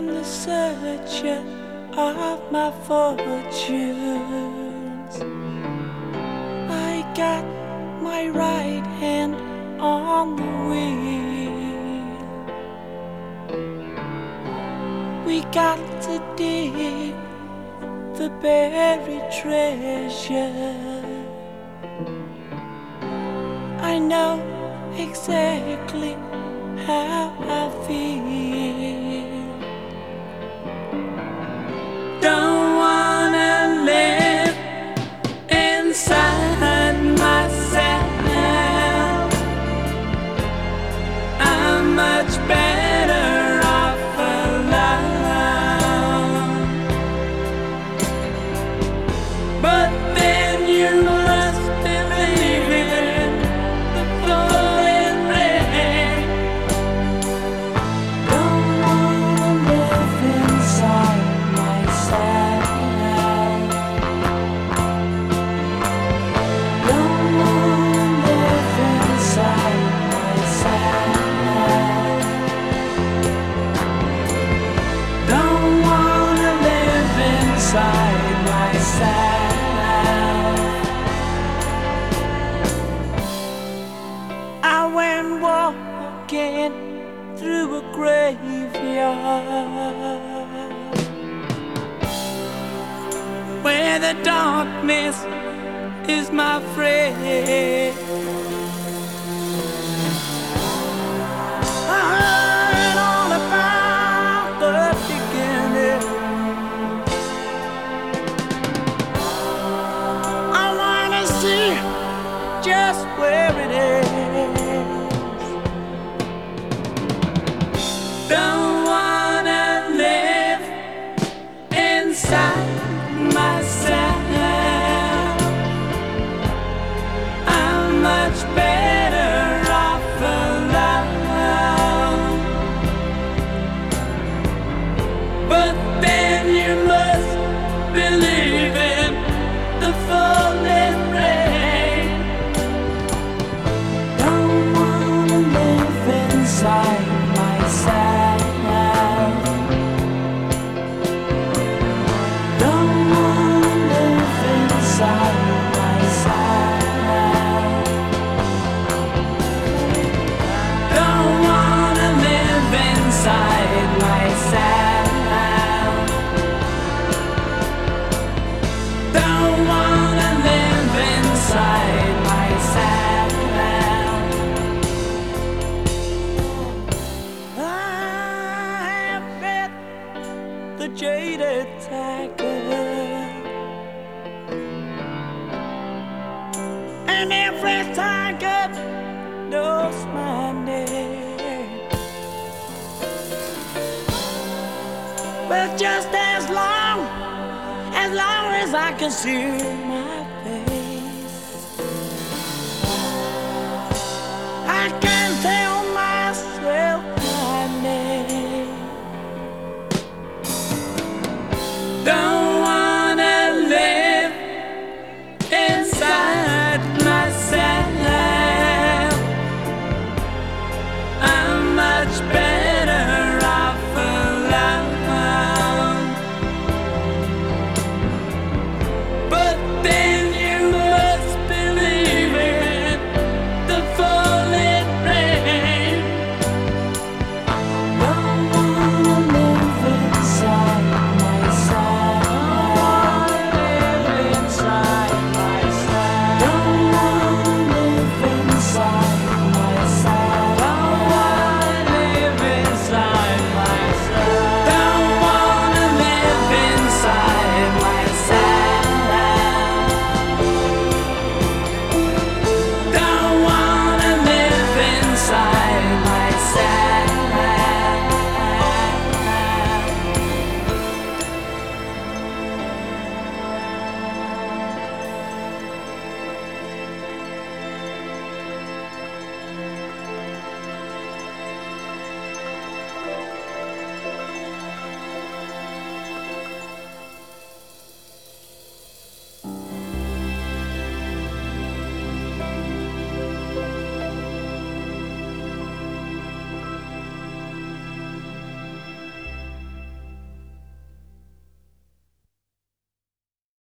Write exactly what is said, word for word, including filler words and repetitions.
I'm the searcher of my fortunes. I got my right hand on the wheel. We got to dig the buried treasure. I know exactly how I feel. Don't wanna live inside myself. I'm much better off alone. But then you must believe in the falling rain. Don't wanna live inside myself. Don't wanna live inside myself. Don't wanna live inside myself. I went walking through a graveyard where the darkness is my friend. I heard all about the beginning. I wanna see just where it is. Don't wanna live inside myself. I'm much better off alone. But then you must believe in the falling rain. Don't wanna live inside myself. Don't wanna live inside myself. Don't wanna live inside myself. Don't wanna live inside myself. I have met the jaded tiger, and every tiger knows my name. Well, just as long, as long as I can see my face, I can